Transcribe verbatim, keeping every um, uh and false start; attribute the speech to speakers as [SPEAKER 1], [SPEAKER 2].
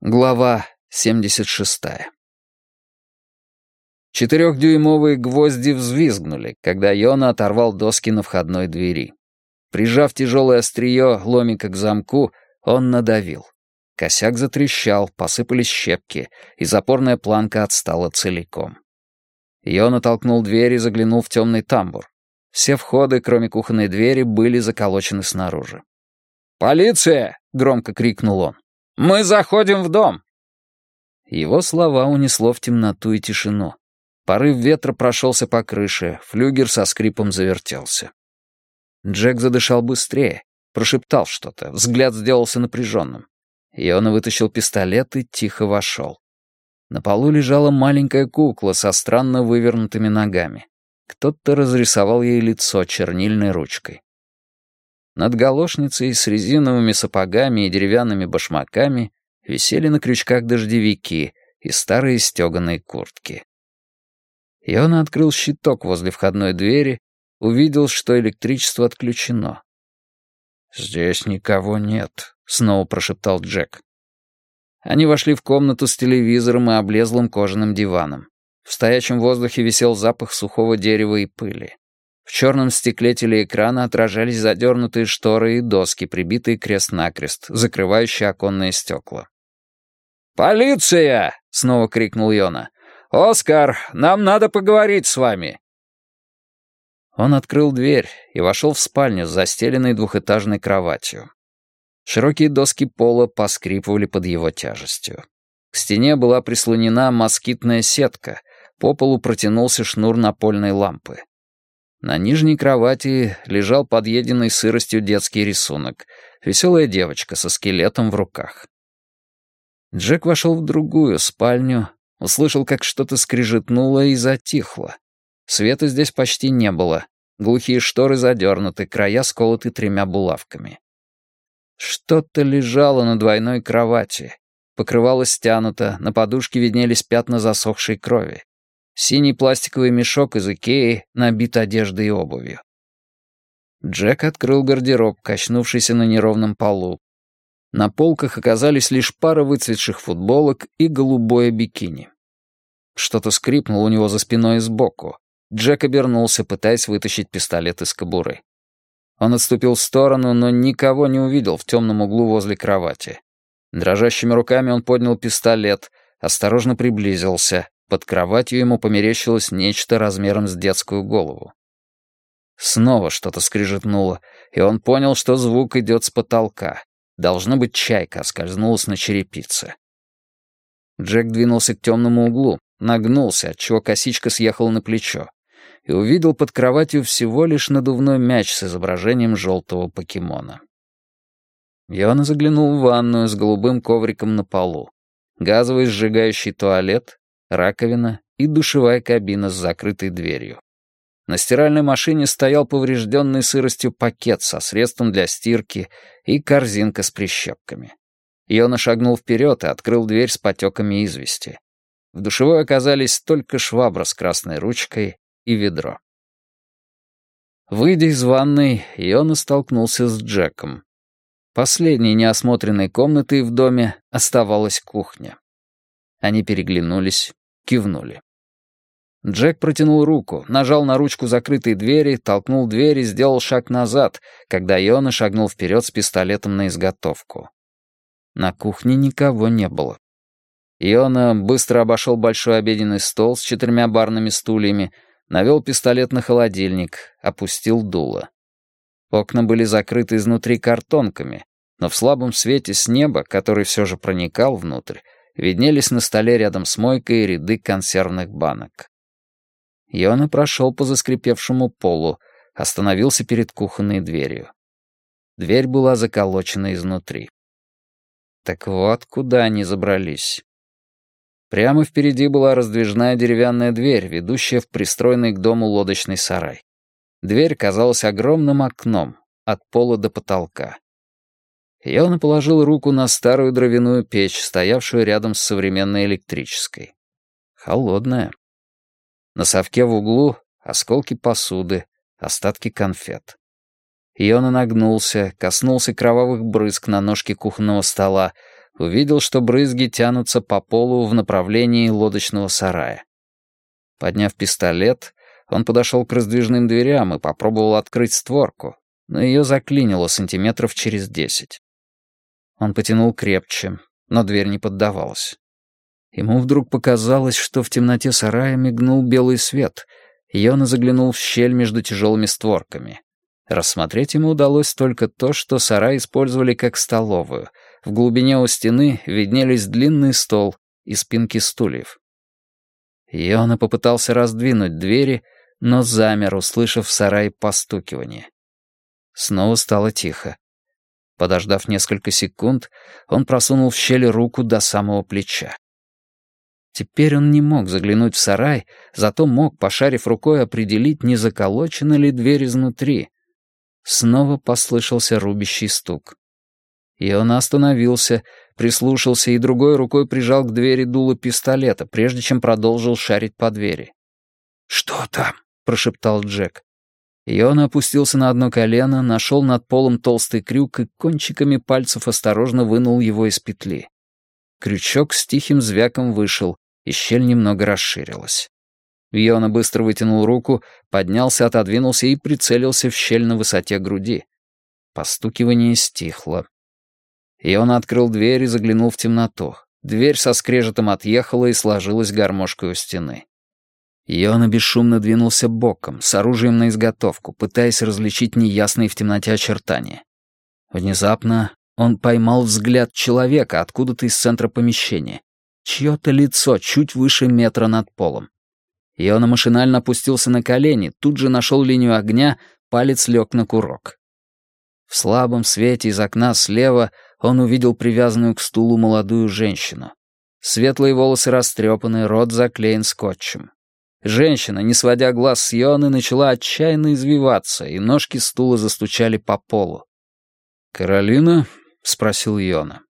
[SPEAKER 1] Глава семьдесят шестая. Четырехдюймовые гвозди взвизгнули, когда Йона оторвал доски на входной двери. Прижав тяжелое острие ломика к замку, он надавил. Косяк затрещал, посыпались щепки, и запорная планка отстала целиком. Йона толкнул дверь и заглянул в темный тамбур. Все входы, кроме кухонной двери, были заколочены снаружи. «Полиция!» — громко крикнул он. «Мы заходим в дом!» Его слова унесло в темноту и тишину. Порыв ветра прошелся по крыше, флюгер со скрипом завертелся. Джек задышал быстрее, прошептал что-то, взгляд сделался напряженным. Йона вытащил пистолет и тихо вошел. На полу лежала маленькая кукла со странно вывернутыми ногами. Кто-то разрисовал ей лицо чернильной ручкой. Над галошницей с резиновыми сапогами и деревянными башмаками висели на крючках дождевики и старые стеганые куртки. Йона открыл щиток возле входной двери, увидел, что электричество отключено. «Здесь никого нет», — снова прошептал Джек. Они вошли в комнату с телевизором и облезлым кожаным диваном. В стоячем воздухе висел запах сухого дерева и пыли. В черном стекле телеэкрана отражались задернутые шторы и доски, прибитые крест-накрест, закрывающие оконные стекла. «Полиция!» — снова крикнул Йона. «Оскар, нам надо поговорить с вами!» Он открыл дверь и вошел в спальню с застеленной двухэтажной кроватью. Широкие доски пола поскрипывали под его тяжестью. К стене была прислонена москитная сетка, по полу протянулся шнур напольной лампы. На нижней кровати лежал подъеденный сыростью детский рисунок. Веселая девочка со скелетом в руках. Джек вошел в другую спальню, услышал, как что-то скрижетнуло и затихло. Света здесь почти не было. Глухие шторы задернуты, края сколоты тремя булавками. Что-то лежало на двойной кровати. Покрывало стянуто, на подушке виднелись пятна засохшей крови. Синий пластиковый мешок из Икеи набит одеждой и обувью. Джек открыл гардероб, качнувшийся на неровном полу. На полках оказались лишь пара выцветших футболок и голубое бикини. Что-то скрипнуло у него за спиной и сбоку. Джек обернулся, пытаясь вытащить пистолет из кобуры. Он отступил в сторону, но никого не увидел в темном углу возле кровати. Дрожащими руками он поднял пистолет, осторожно приблизился. Под кроватью ему померещилось нечто размером с детскую голову. Снова что-то скрижетнуло, и он понял, что звук идет с потолка. Должно быть, чайка скользнулась на черепице. Джек двинулся к темному углу, нагнулся, отчего косичка съехала на плечо, и увидел под кроватью всего лишь надувной мяч с изображением желтого покемона. Йона заглянул в ванную с голубым ковриком на полу, газовый сжигающий туалет, раковина и душевая кабина с закрытой дверью. На стиральной машине стоял поврежденный сыростью пакет со средством для стирки и корзинка с прищепками. Йона шагнул вперед и открыл дверь с потеками извести. В душевой оказались только швабра с красной ручкой и ведро. Выйдя из ванной, Йона столкнулся с Джеком. Последней неосмотренной комнатой в доме оставалась кухня. Они переглянулись, кивнули. Джек протянул руку, нажал на ручку закрытой двери, толкнул дверь и сделал шаг назад, когда Йона шагнул вперед с пистолетом на изготовку. На кухне никого не было. Йона быстро обошел большой обеденный стол с четырьмя барными стульями, навел пистолет на холодильник, опустил дуло. Окна были закрыты изнутри картонками, но в слабом свете с неба, который все же проникал внутрь, виднелись на столе рядом с мойкой ряды консервных банок. Йона прошел по заскрипевшему полу, остановился перед кухонной дверью. Дверь была заколочена изнутри. Так вот, куда они забрались. Прямо впереди была раздвижная деревянная дверь, ведущая в пристроенный к дому лодочный сарай. Дверь казалась огромным окном, от пола до потолка. Йона положил руку на старую дровяную печь, стоявшую рядом с современной электрической. Холодная. На совке в углу осколки посуды, остатки конфет. Йона нагнулся, коснулся кровавых брызг на ножке кухонного стола, Увидел, что брызги тянутся по полу в направлении лодочного сарая. Подняв пистолет, он подошел к раздвижным дверям и попробовал открыть створку, но ее заклинило сантиметров через десять. Он потянул крепче, но дверь не поддавалась. Ему вдруг показалось, что в темноте сарая мигнул белый свет, и Йона заглянул в щель между тяжелыми створками. Рассмотреть ему удалось только то, что сарай использовали как столовую. В глубине у стены виднелись длинный стол и спинки стульев. Йона попытался раздвинуть двери, но замер, услышав в сарае постукивание. Снова стало тихо. Подождав несколько секунд, он просунул в щель руку до самого плеча. Теперь он не мог заглянуть в сарай, зато мог, пошарив рукой, определить, не заколочена ли дверь изнутри. Снова послышался рубящий стук. И он остановился, прислушался и другой рукой прижал к двери дуло пистолета, прежде чем продолжил шарить по двери. «Что там?» — прошептал Джек. И он опустился на одно колено, нашел над полом толстый крюк и кончиками пальцев осторожно вынул его из петли. Крючок с тихим звяком вышел, и щель немного расширилась. Йона быстро вытянул руку, поднялся, отодвинулся и прицелился в щель на высоте груди. Постукивание стихло. Йона открыл дверь и заглянул в темноту. Дверь со скрежетом отъехала и сложилась гармошкой у стены. Йона бесшумно двинулся боком, с оружием на изготовку, пытаясь различить неясные в темноте очертания. Внезапно он поймал взгляд человека откуда-то из центра помещения. Чье-то лицо чуть выше метра над полом. Йона машинально опустился на колени, тут же нашел линию огня, палец лег на курок. В слабом свете из окна слева он увидел привязанную к стулу молодую женщину. Светлые волосы растрепаны, рот заклеен скотчем. Женщина, не сводя глаз с Йоны, начала отчаянно извиваться, и ножки стула застучали по полу. «Каролина?» — спросил Йона.